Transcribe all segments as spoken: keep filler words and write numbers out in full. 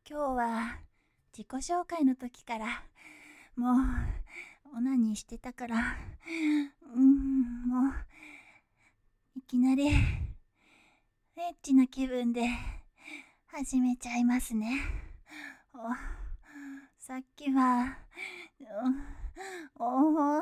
今日は自己紹介の時からもうオナニーしてたから、うん、もういきなりエッチな気分で始めちゃいますね。おさっきは、おおお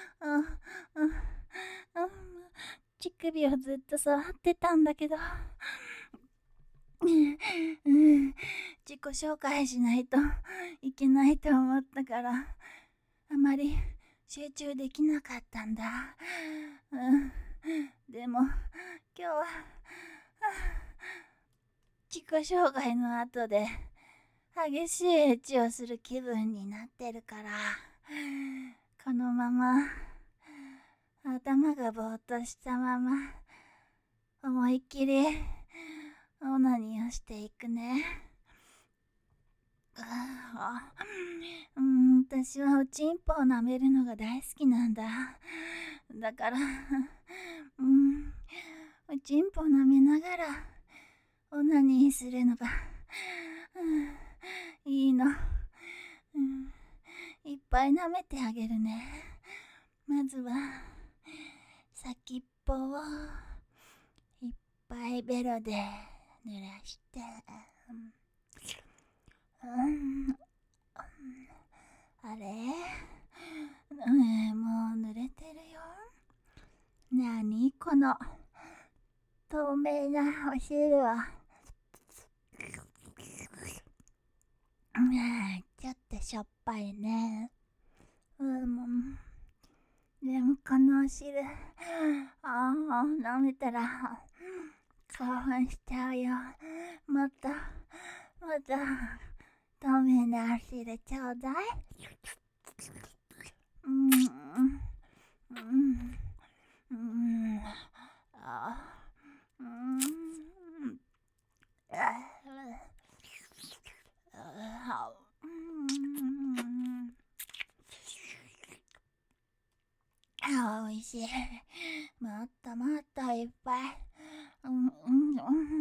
乳首をずっと触ってたんだけど、うん、自己紹介しないといけないと思ったからあまり集中できなかったんだ。うん、でも今日は自己紹介の後で激しいエッチをする気分になってるから、このまま頭がぼーっとしたまま思いっきりオナニーをしていくね。あうん、私はおちんぽを舐めるのが大好きなんだ。だから、うん、おちんぽを舐めながらオナニーするのが、うん、いいの、うん。いっぱい舐めてあげるね。まずは先っぽをいっぱいベロで濡らして、うん、あれ、うん、もう濡れてるよ。なにこの透明なお汁は。うん、ちょっとしょっぱいね。うん、でもこのお汁、ああ、飲めたら興奮しちゃうよ。もっと、もっと透明なお汁ちょうだい。うん、うん、うん、あ、うん、あ、うん、あ、おいしい。もっともっといっぱい。うん、うん、うん、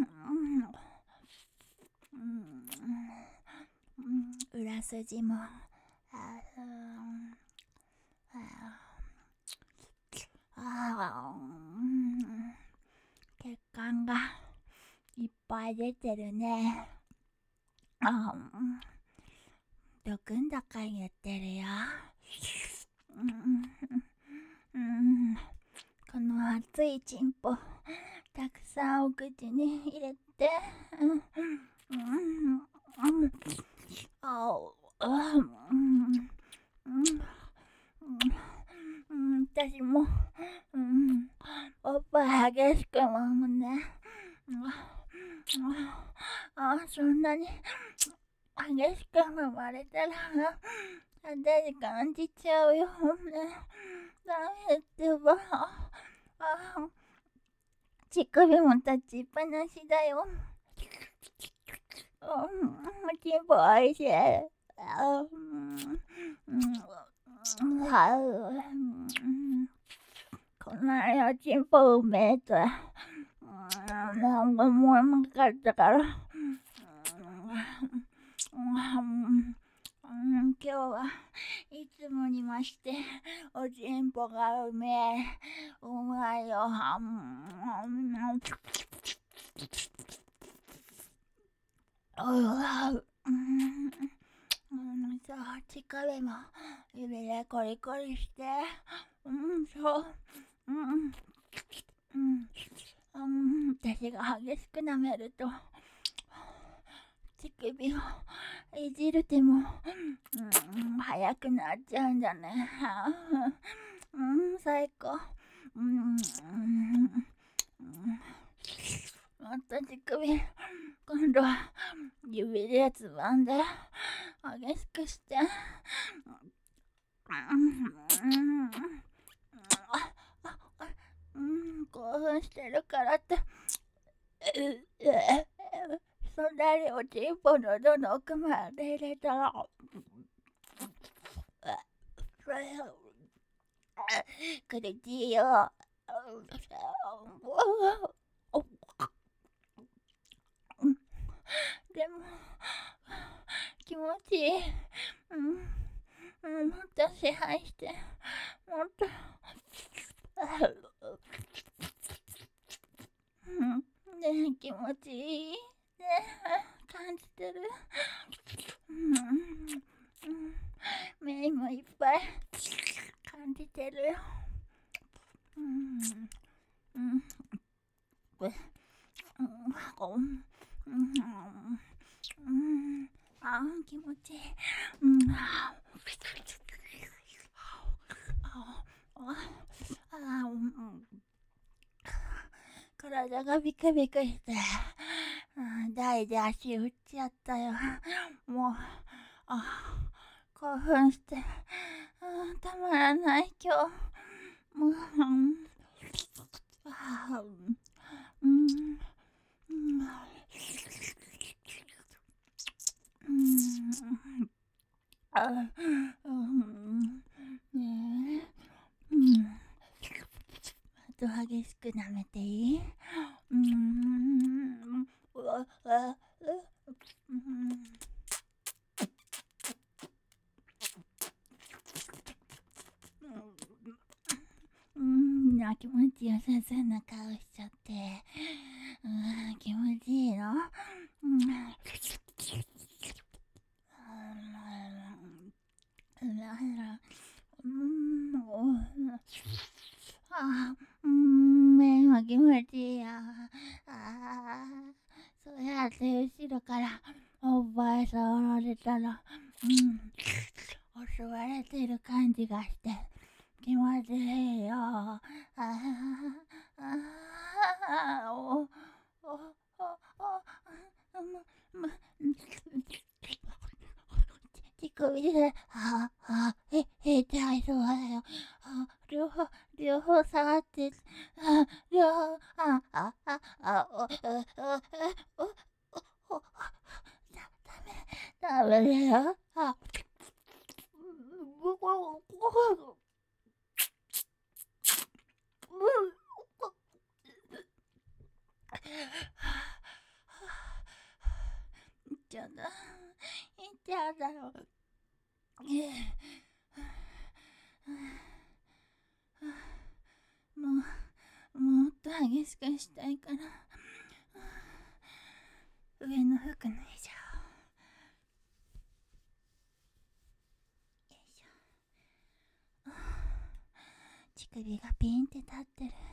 うん、うん、裏筋も。あ、うん、あ、うん、血管がいっぱい出てるね。あ、どくんだか言ってるよ。うん、うん、この熱いチンポたくさんお口に入れて、うん、うん、うん、あ、うん、うん、うん、私も、うん、おっぱい激しく揉むね。あ、そんなに激しく揉まれたら私感じちゃうよね。ダメってば。あ、乳首も立ちっぱなしだよ。うん、チンポおいしい。あ、うん、うん、はう、こんなにおちんぽうめえとは、うん、なんか思わなかったから。うん、今日はいつもにましておちんぽがうめえ。うまいよ。うん、そう、乳首も指でコリコリして、うん、そう、うん、うん、うん、私が激しく舐めると乳首をいじる手も、うん、早くなっちゃうんだね。うん、最高。うん、うん、うん、また乳首、今度は指でつまんで激しくして、うん、興奮してるからって、そんなにおちんぽのどの奥まで入れたら、苦しいよ。 でも気持ちいい。うん、うん、もっと支配して、もっとうん、ねえ気持ちいいねえ感じてる。うん、うん、目もいっぱい感じてるよ。うん、うん、うん、うん、うん、あー気持ちいい。うん、あああ、うん、体がビクビクして、うん、台で足打っちゃったよ。もう、あ、興奮して、うん、たまらない今日。もう、うん、あ、うん、うん、うん、あ、うん、ねえ、うん。あと激しく舐めていい？うん、うわ、うわ、うん。うん、な気持ちよさそうな顔しちゃって、うん、気持ちいいの？うん、うん、うん、あ、うん、目は気持ちいいや。あ、そうやって後ろからおっぱい触られたら、うん、襲われてる感じがして、気持ちいいよ。ああ、お、お、お、お、む、む、手首で、あ、あ、え、痛いそうだよ。あ、両方、両方触って、あ、両方、あ、あ、あ、あ、お、お、お、お、お、お、ダメ、ダメだよ。あ、いっちゃだ。いっちゃだよ。もう、もっと激しくしたいから、上の服脱いじゃおう。よいしょ。乳首がピンって立ってる。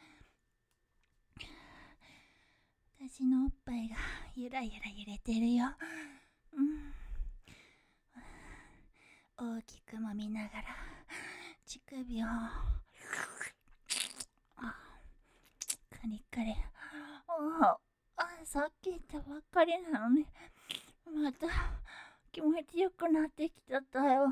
私のおっぱいがゆらゆら揺れてるよ。うん。大きく揉みながら乳首をカリカリ。ああ、さっき言ったばっかりなのにまた気持ちよくなってきちゃったよ。うん、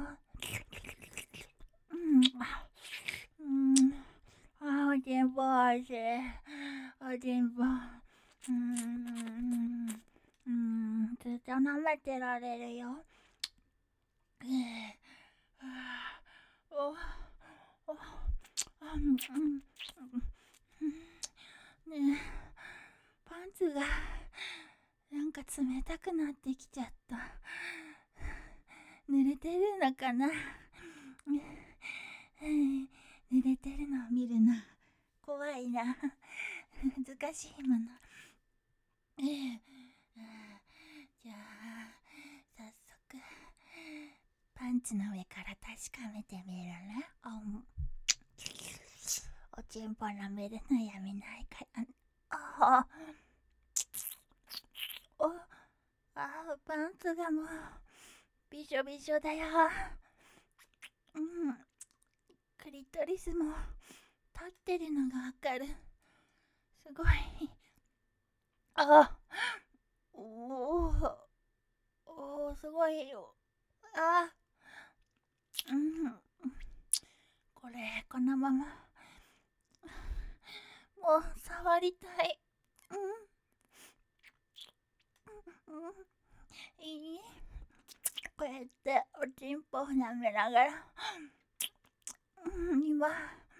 うん、あ、おちんぽおいしい。おちんぽ、うん、うん、ずっと舐めてられるよ。お、お、あ、うん、うん、ねえ、パンツがなんか冷たくなってきちゃった。濡れてるのかな？濡れてるのを見るの怖いな。難しいもの。じゃあ早速パンツの上から確かめてみるね。おちんぽ舐めるのやめないから。ああ、あ、パンツがもうびしょびしょだよ。うん、クリトリスも立ってるのがわかる。すごい。あ、おお、おお、すごいよ。あ、うん、これこのままもう触りたい。うん、うん、いい。こうやっておちんぽを舐めながら、うん、今、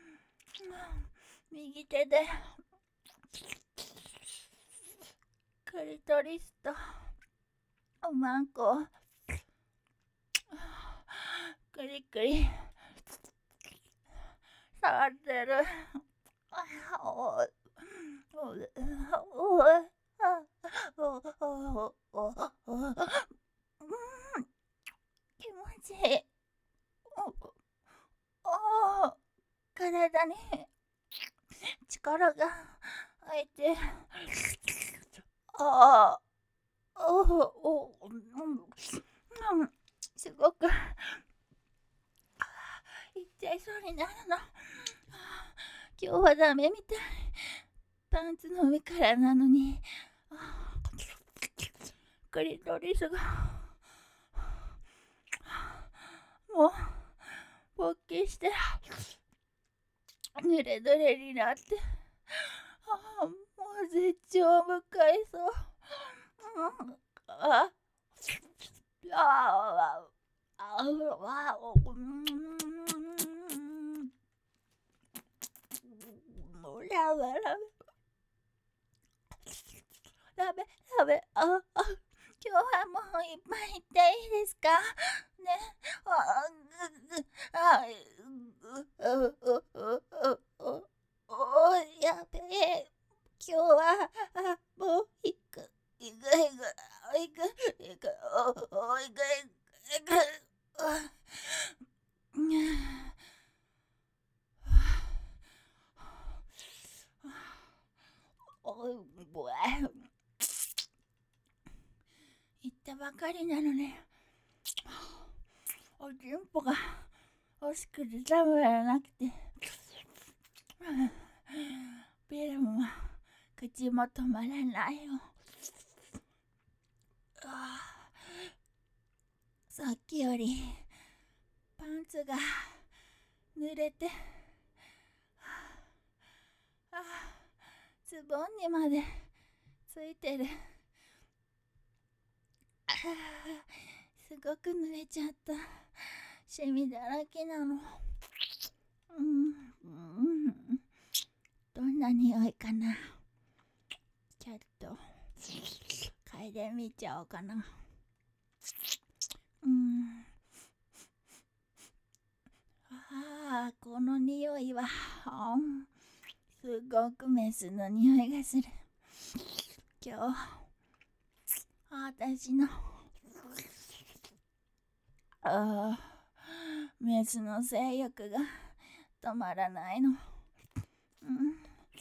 右手でクリトリスとマンコクリクリ触ってる。おお気持ちいい。おお体に力が入ってああおおうん、すごくいっちゃいそうになるの。今日はダメみたい。パンツの上からなのにクリトリスがもう勃起して濡れ濡れになってあもう絶頂を迎えそう。うん、あああああうんラブラブラベラベああ今日はもういっぱい行っていいですかね。ああうううううおやべえ今日はあもう行く行く行く行く行くおお行く行く行くおいぼえ言ったばかりなのにおちんぽが欲しくてたまらなくてビルも口も止まらないよ。さっきよりパンツが濡れてあズボンにまでついてる。あすごく濡れちゃった。シミだらけなの。うん、うん、どんな匂いかな。ちょっと嗅いでみちゃおうかな。うん、ああこの匂いは、うん、すごくメスの匂いがする。今日私のあメスの性欲が止まらないの。うん、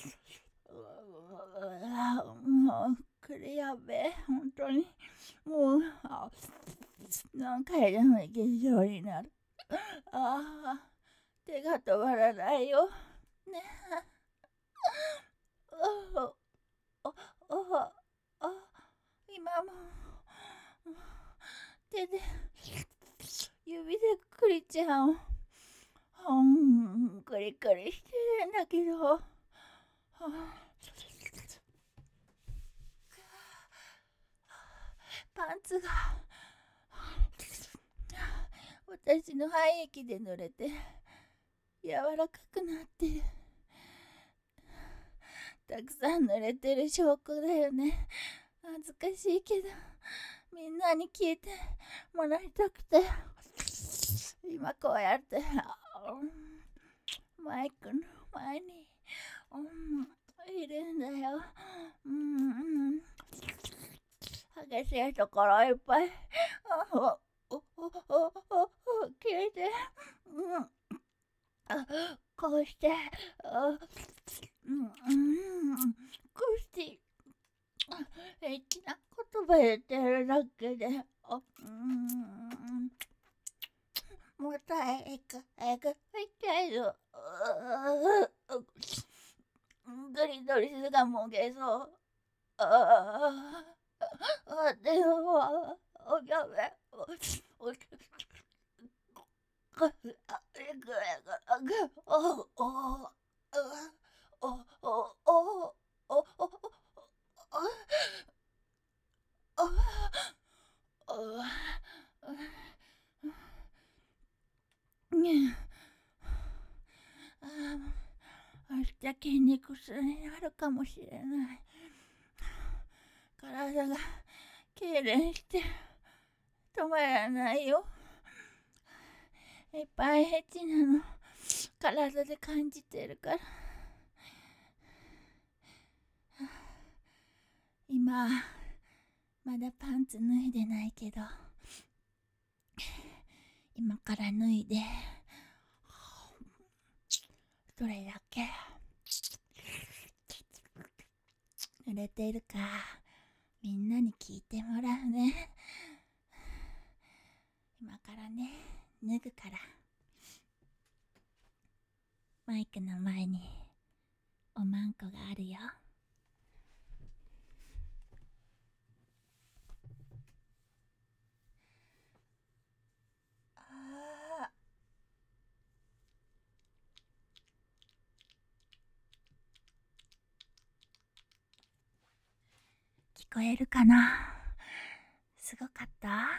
もうこれやべえ本当にもうあ何回でもいけそうになる。ああ手が止まらないよね。おおおお今も手で指でくりちゃんをうんクリクリしてるんだけどパンツが私の肺液で濡れて柔らかくなってる。たくさん濡れてる証拠だよね。恥ずかしいけどみんなに聞いてもらいたくて今こうやってマイクの前に、うん、いるんだよ。うん、激しいところいっぱいおおおおお聞いて、うん、こうしてうん、こうしてエッチな言葉言ってるだけで、うん、もう早く早く痛いぞ。グリドリスがもげそう。ああ、でも、おやべ。おお明日筋肉痛になるかもしれない。体が痙攣して止まらないよ。いっぱいエッチなの体で感じてるから。今まだパンツ脱いでないけど、今から脱いでどれだけ濡れてるかみんなに聞いてもらうね。今からね、脱ぐから。マイクの前におまんこがあるよ。あ聞こえるかな。すごかった。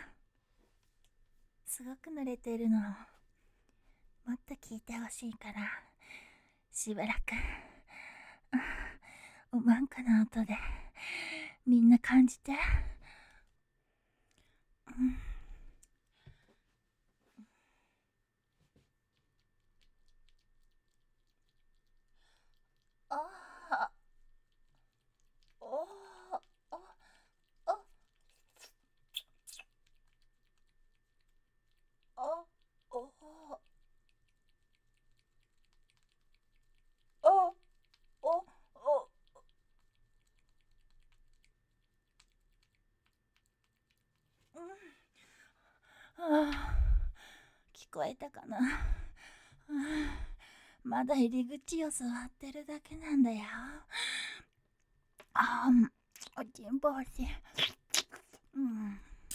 すごく濡れてるの。もっと聞いてほしいからしばらくおまんこの音でみんな感じて。うんああおおおおおおおおおうんあ聞こえたかな。まだ入り口を座ってるだけなんだよ。ああ、おちんぽ欲しい。うん。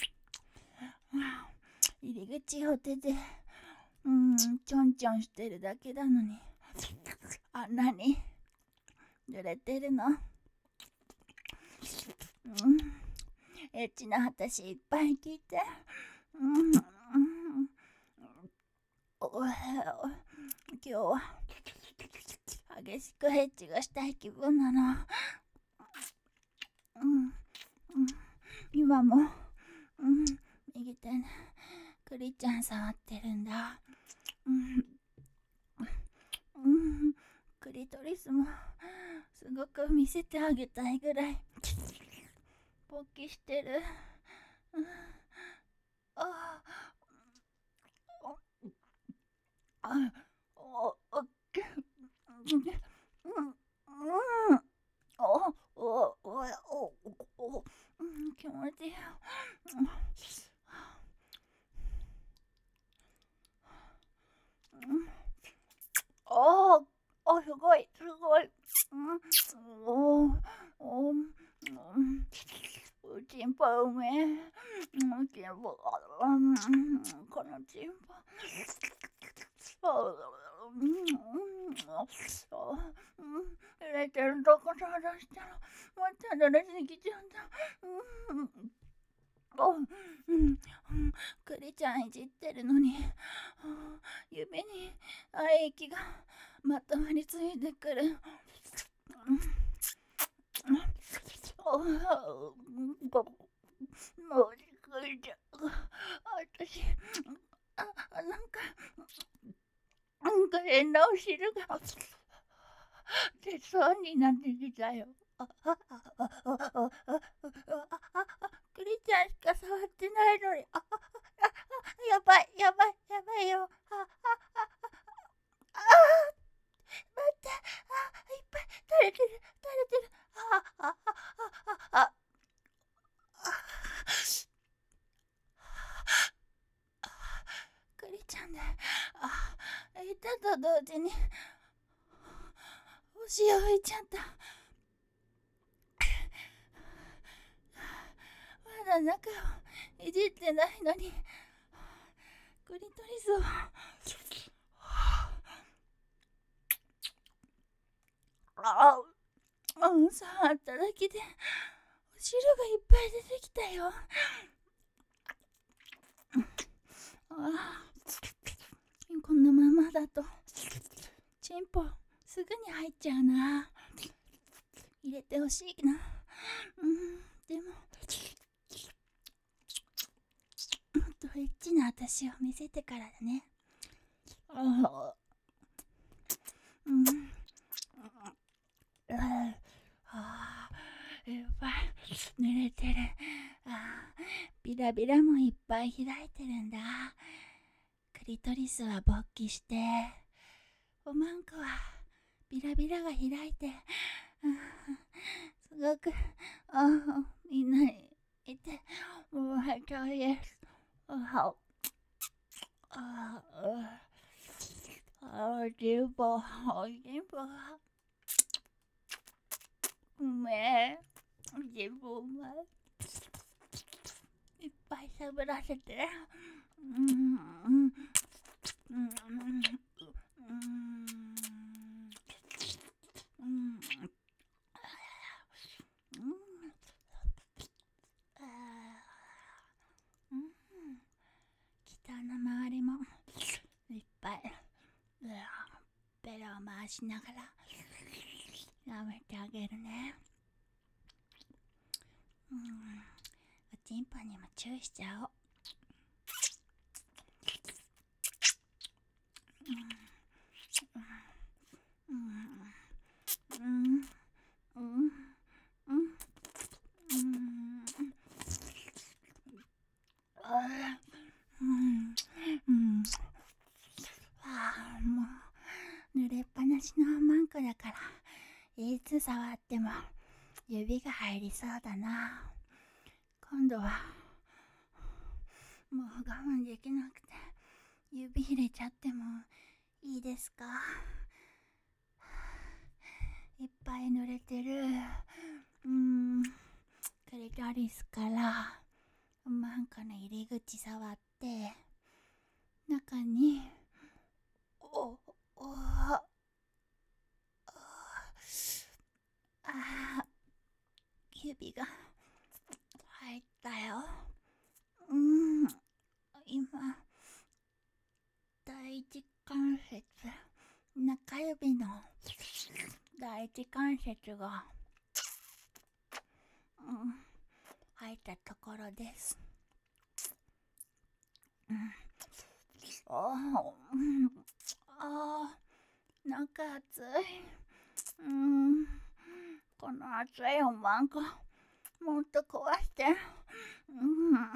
入り口を手で、うん、ちょんちょんしてるだけなのに、あんなに濡れてるの。うん、エッチな話いっぱい聞いて。うん、うん、お今日は激しくエッチがしたい気分なの。うん、うん、今も、うん、右手にクリちゃん触ってるんだ。うん、うん、クリトリスもすごく見せてあげたいぐらい勃起してる。うん、ああおおけうんうんおおおおおうん気持ちいい。うんおーおすごいすごい。うんおーおーうんおちんぽうめえ。うんちんぽうんこのちんぽ入れてるとこ探したらまた濡れすぎちゃった。うんおうん、クリちゃんいじってるのに指に愛液がまとわりついてくる。おもうクリちゃん私あなんかなんか変なお汁が出そうになってきたよ。あああああああクリちゃんしか触ってないのに。ああやばいやばいやばいよ。ああああ待って。あいっぱい垂れてる垂れてる。ああああああクリちゃんで、あいたと同時にお塩吹いちゃった。まだ中をいじってないのにクリトリスをああ、うん、触っただけでお汁がいっぱい出てきたよ。ああ、このままだとチンポすぐに入っちゃうな。入れてほしいな。うん、でもな私を見せてからだね。あうん。あいっぱい濡れてる。あビラビラもいっぱい開いてるんだ。クリトリスは勃起して、おまんこはビラビラが開いて、すごくあみんなにいてもう入っちゃうです。あああジボジボうめえジボうまいいっぱいしゃぶらせてうんうんうんうん北の周りもいっぱいベラを回しながらやめてあげるね。うんおちんぽにも注意しちゃおう。うんうんうんうんうんうんああもう濡れっぱなしのマンコだからいつ触っても指が入りそうだな。今度はもう我慢できなくて指入れちゃってもいいですか？いっぱい濡れてるうーんクリトリスからマンコの入り口触って中におおああ指が入ったよ。うん今第一関節中指の第一関節が、うん、入ったところです。うん、あー、うん、あーなんか熱い。うん、この熱いおまんこもっと壊して。うん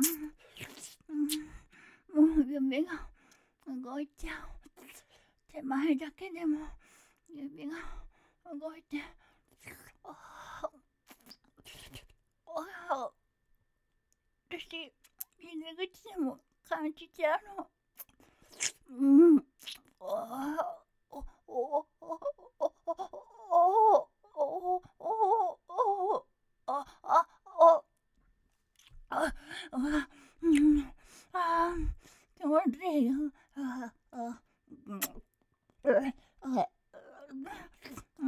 、うん、もう指が動いちゃう。手前だけでも指が動いて、ああ、私、入り口でも感じちゃうの。うん。ああ、お、お、お、お、お、お、お、お、お、あ、あ、お、あ、あ、うん、あ、気持ちいいよ。あ、あ、うん、あ、うん。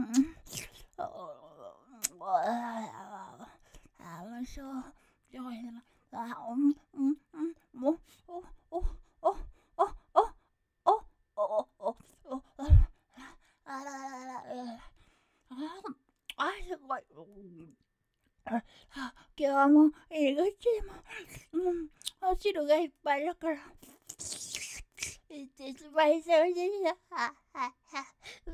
あ、もうそう、そうやな。あ、うん、うん、うん、もう、お、お、お、お、お、お、お、お、お、あらららら、あ、あ、すごい。あ、今日はもう入り口も、うん、お汁がいっぱいだから。いってしまいそうでした。ははは。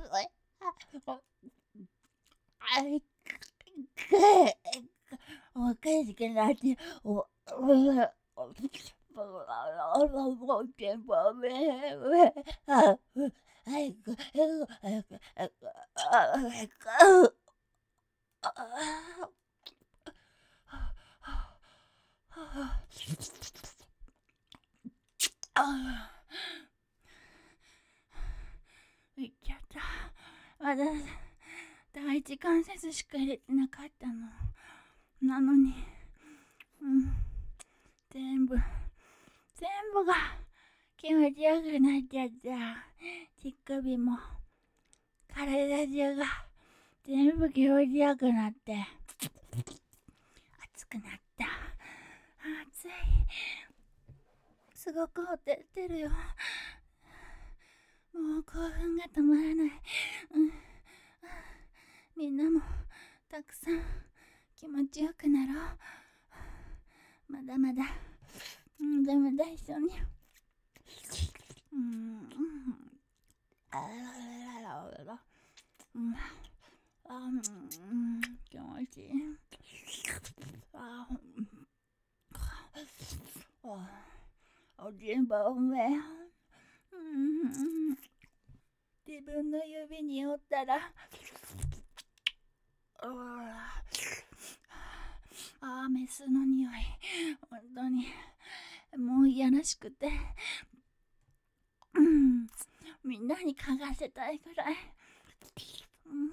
あいおかしくなって、お、お、いっちゃった。まだ第一関節しか入れてなかったの。なのに、うん、全部、全部が気持ちよくなっちゃった。乳首も、体中が全部気持ちよくなって、熱くなった。熱い。すごくほてってるよ。もう興奮が止まらない。うん、みんなもたくさん気持ちよくなろう。まだまだ、まだまだ一緒にうん、あらららら、うん、あ、うん、気持ちいい。あ、あ、おじんぼうめ。うん、自分の指におったら、ああ、メスの匂い。本当に、もういやらしくて、うん、みんなに嗅がせたいぐらい。うん、うん、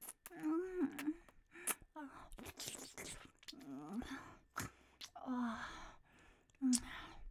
あ、うん、あ、うん、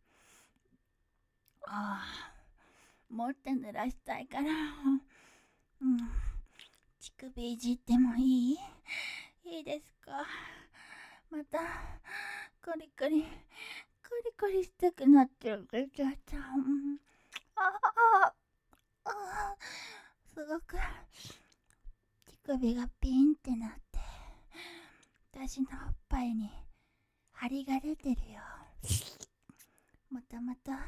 あ、持って濡らしたいから、うん、乳首いじってもいい？いいですか？また、コリコリ、コリコリしたくなってるけど、ちょっと、うん、ああ、ああ、すごく、乳首がピンってなって、私のおっぱいに張りが出てるよ。もともと、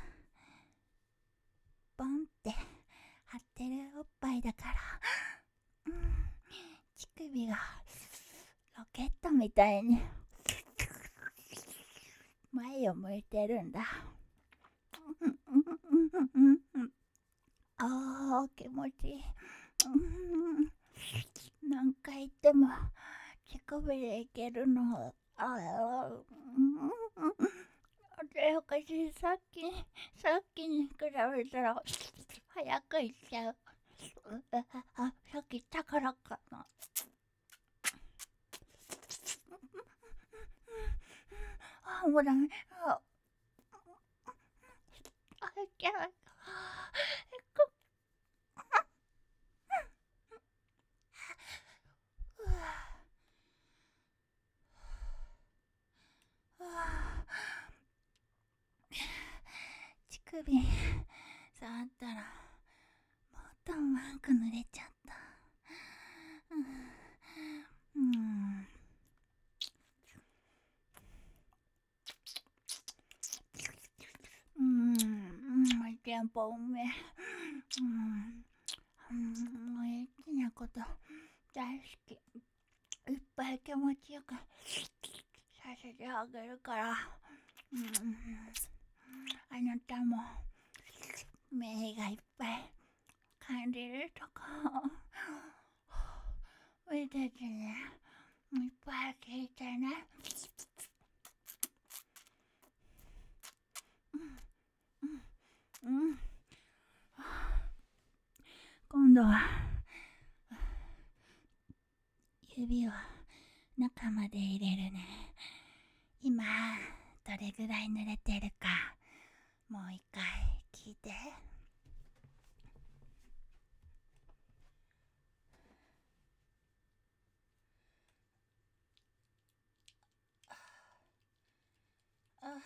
ボンって張ってるおっぱいだから、うん、乳首がロケットみたいに前を向いてるんだ。ああ、気持ちいい。何回言っても乳首でいけるの。ああ、でおかしい。さっきさっきに比べたら早く行っちゃう。あ、さっき言ったからかな。あ、もうダメ。あ、あ、いけない。乳首触ったらもっとうまく濡れちゃった。うん、うん、うん、うん、テンポうめえ。うん、うん、もうエッチなこと大好き。いっぱい気持ちよくさせてあげるから、うん、あなたも名がいっぱい感じるとこ見ててね、いっぱい聞いてね。うん、うん、今度は指を中まで入れるね。今どれぐらい濡れてるかもう一回聞いて。あ、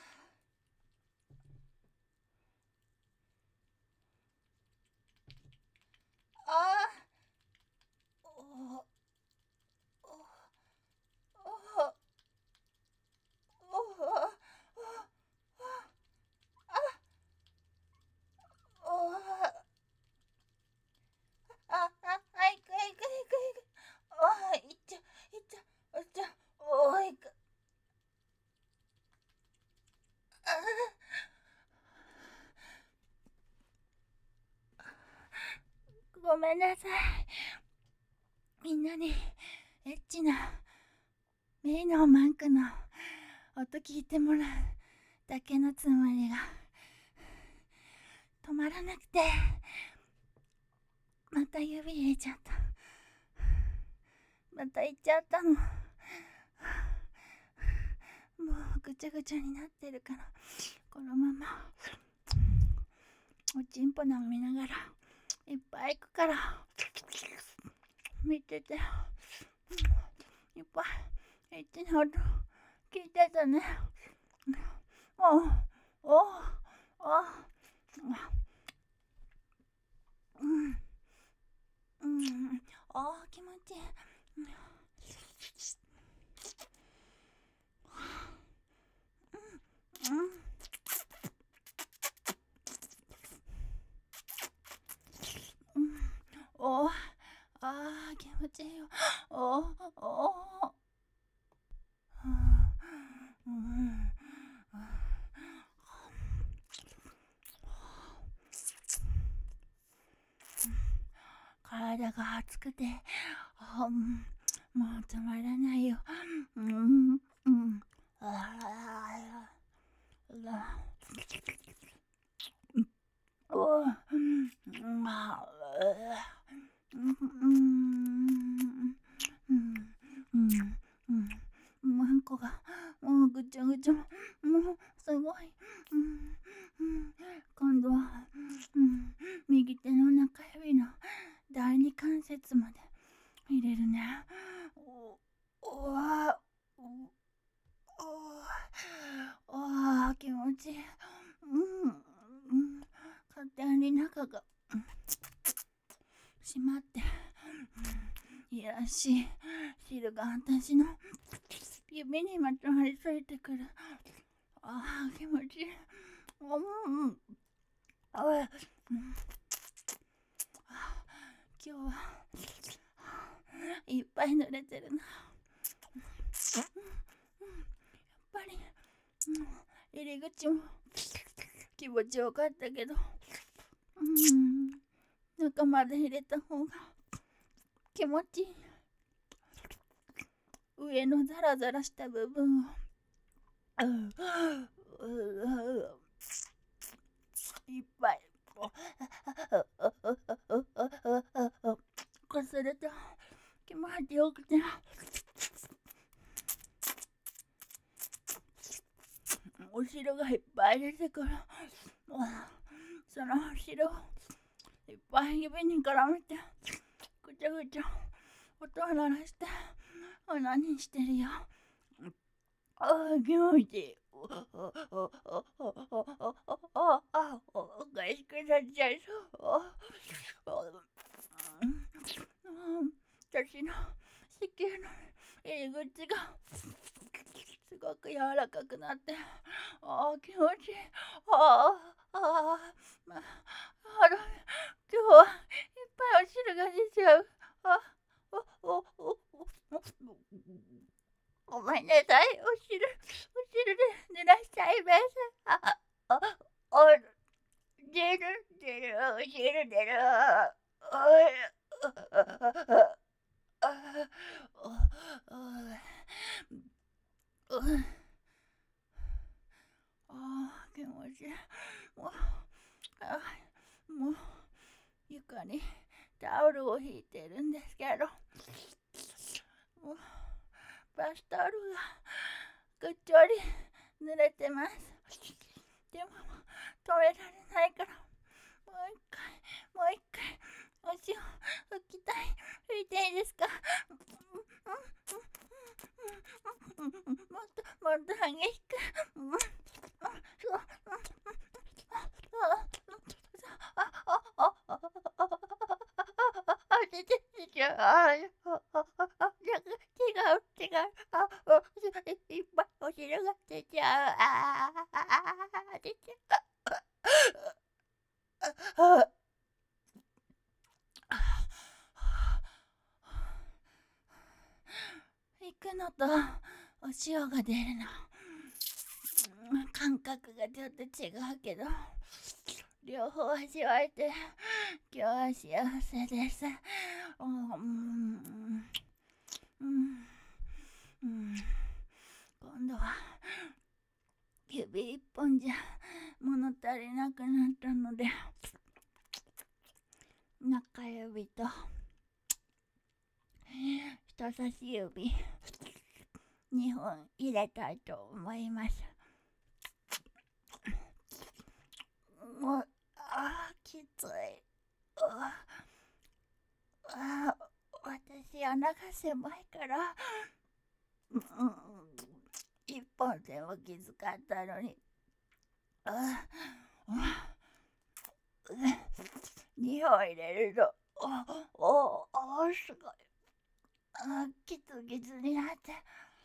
あ、お、お、お、お、お、お、あ、あ、あ、いくいくいくいく。あ、いっちゃ、いっちゃ、いっちゃ、おいく。ごめんなさい。みんなにエッチなメイのマンクの音聞いてもらうだけのつもりが止まらなくて、また指入れちゃった。また行っちゃったの。もうぐちゃぐちゃになってるから、このままおちんぽ舐めながらいっぱい行くから見てて。いっぱいエッチな音聞いてたね。おうおうおう、うん、うん、あー気持ちいい。うん、 ちいいよ。おおうん、体が熱くて、あもう止まらないよ。うんうん。ああおうんまあうんうんうんうんもううんこがもうぐちゃぐちゃもうすごいうんうん今度はうん右手の中指の第二関節まで入れるね。おおわおおあ気持ちいい。うんうん勝手に中が閉まって、いやらしい汁が私の指にまとわりついてくる。ああ気持ちいい。うんうんあうん今日はいっぱい濡れてるな。やっぱり、うん、入り口も気持ちよかったけど、うん、中まで入れた方が気持ちいい。上のザラザラした部分を、うん、いっぱいこすると気持ちよくて、お汁がいっぱい出てくる。そのお汁をいっぱい指に絡めてぐちゃぐちゃ音を鳴らしてオナニーしてるよ。ああ気持ちいい。おかしくなっちゃいそう。私の子宮の入り口がすごく柔らかくなって、ああ気持ちいい。ああああまあ今日はいっぱいお汁が出ちゃう。あおおおおごめんなさい。お汁お汁で濡らしちゃいます。ああお出る出るお汁出る。ああ気持ちいい。もうあもう床にタオルを引いてるんですけど、もうバスタオルがぐっちょり濡れてます。でも止められないから、もう一回もう一回お塩拭きたい。拭いていいですか？もっともっと激しく。そう違う違う。あいっぱいお汁が出ちゃう。ああ出ちゃう。行くのとお塩が出るの感覚がちょっと違うけど、両方味わえて今日は幸せです。うんうんうんうん、今度は指一本じゃ物足りなくなったので、中指と人差し指にほん入れたいと思います。もうあーきつい。ああ私穴が狭いから、うん、一本でも気づかったのに、ああにほん入れるとおおおすごい。あキツキツになって、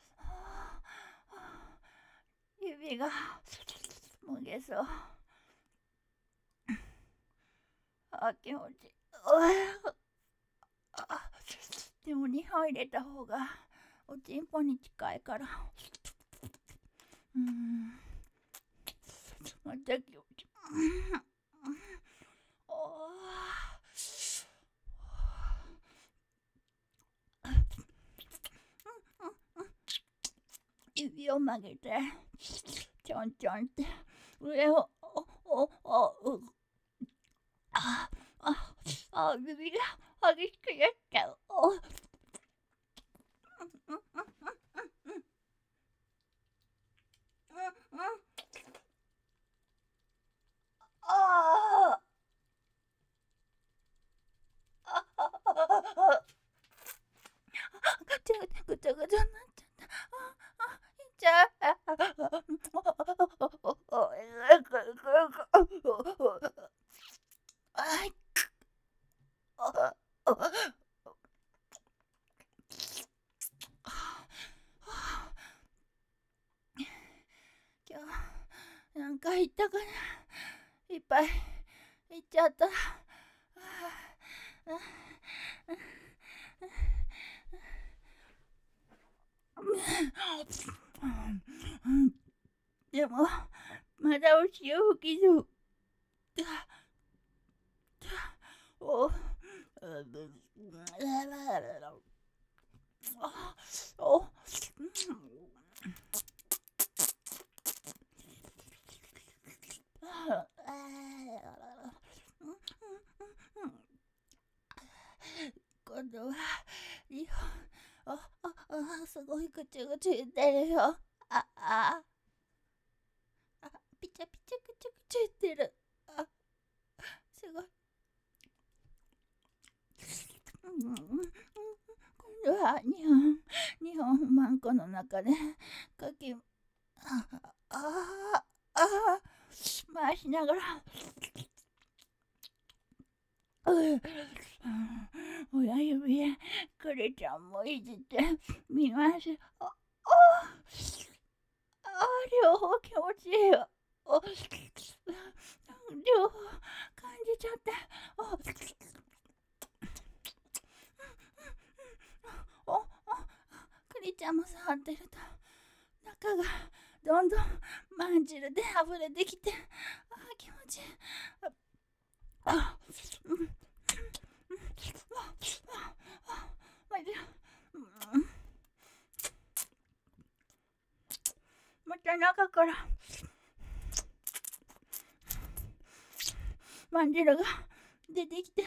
指がもげそう。あ気持ちいい。あでもにほん入れた方がおちんぽに近いから。うーん。また気持ち。お指を曲げてちょんちょんって上をおおおうあああ指が激しくなっちゃう。おああぐちゃぐちゃぐちゃになっちゃった。ああいっちゃ今日なんか言ったかな。いっぱい言っちゃった。でもまだお潮吹きそう。おお今度はにほんあああすごいぐちゅぐちゅ言ってるよ。あああピチャピチャぐちゅぐちゅ言ってる。あすごい。うん今度はにほんにほんマンコの中でかきあああ回しながら親指でクレちゃんもいじってみます。あああ両方気持ちいいよ。両方感じちゃって。おおクリちゃんも触ってると中がどんどんまんじるで溢れてきて、あ気持ちいい。あうんうんまた中からまんじるが出てきて、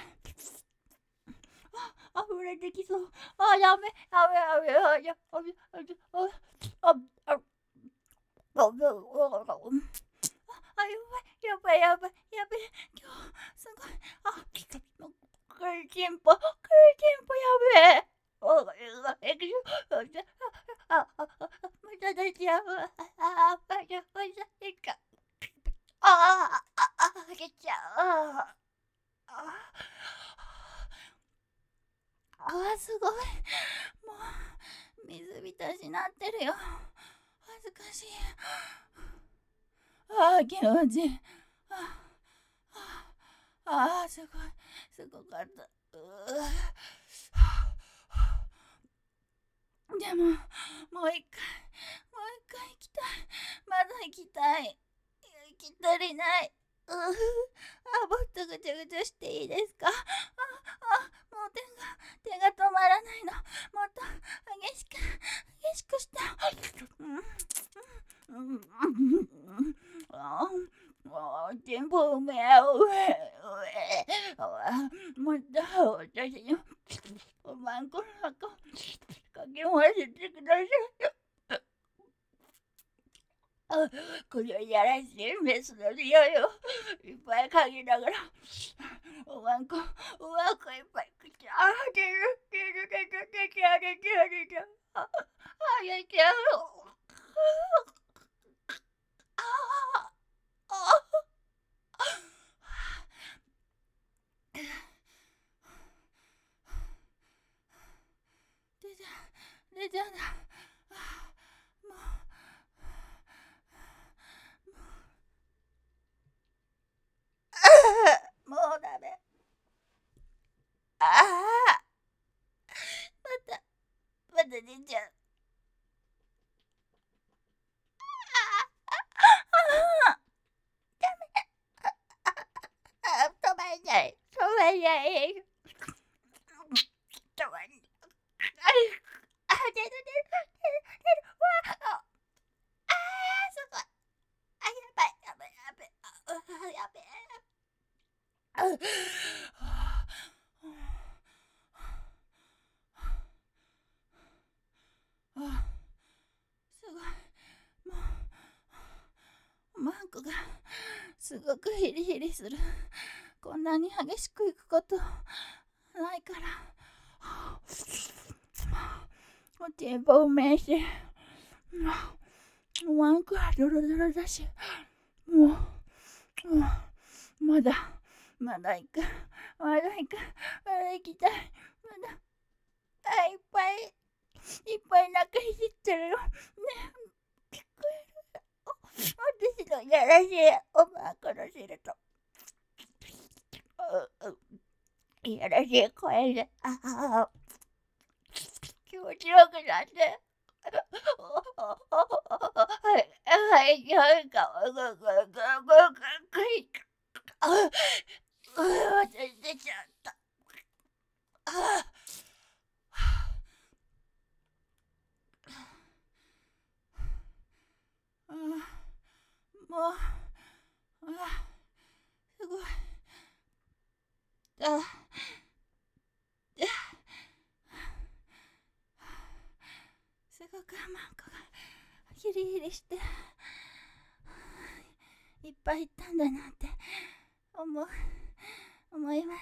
あ溢れてきそう。あやめやめやめやめやめあああああやばいやばいやばいやばい今日すごいあクルチンポクルチンポやべえおえくしあああまた出ちゃうあまたまた出ちゃうああああ出ちゃうああすごいもう水浸しになってるよ。恥ずかしい。ああ気持ちいい。あああすごいすごかった。でももう一回もう一回行きたい。まだ行きたい。行き足りない。うあもっとぐちゃぐちゃしていいですか。ああもう手が手が止まらないの。もっと激しく激しくして。うんうんうんああ全部うめえうめえうめえまた私におまんこの中かき回してください。これやらしいメスの匂いをいっぱい嗅ぎながらおまんこおまんこいっぱい口あ出る出る出る出る出る出る出るああげちゃうああ出ちゃう出ちゃうんだ。もうもうダメ。ああま出ちゃう。あ、止まんない。止まんない。止まんない。あ、出る出る出る出る。わあ、あー、すごい。あ、やばいやばいやばい。あ、あやべえ。あ、あ、すごい。もう、マンコがすごくヒリヒリする。こんなに激しくいくことないから。テンポうめえし、マンコはドロドロだし、もう、もうまだ、まだ行く、まだ行く、まだ行きたい、まだ、あ、いっぱい、いっぱい中いじってるよ。ね、聞こえる。私のやらしいおばあからすると、いやらしい声で、ああ、気持ちよくなって。はい、はい、なんか、ぐぐぐぐぐい。あ、うわ、出ちゃった。ああ、もう、あ、すごい。あ、すごくマンコがヒリヒリしていっぱいいったんだなって思う思います。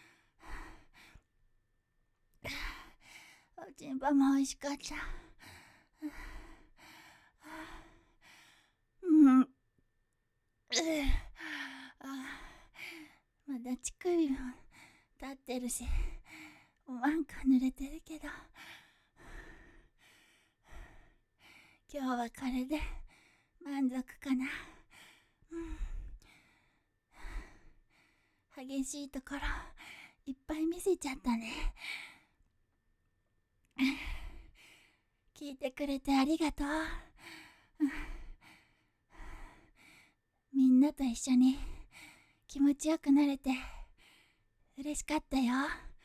おちんぱも美味しかった。うん。うあ、まだ乳首も立ってるし、おまんこ濡れてるけど、今日はこれで満足かな。うん、激しいところいっぱい見せちゃったね。聞いてくれてありがとう。みんなと一緒に気持ちよくなれて嬉しかったよ。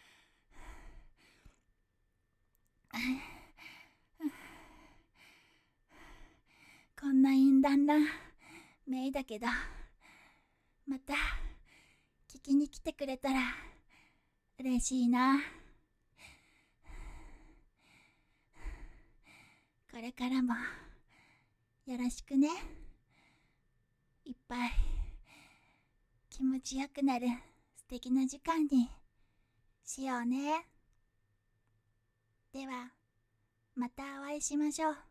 こんな淫乱なメイだけど、また聞きに来てくれたら嬉しいな。これからもよろしくね。いっぱい気持ちよくなる素敵な時間にしようね。ではまたお会いしましょう。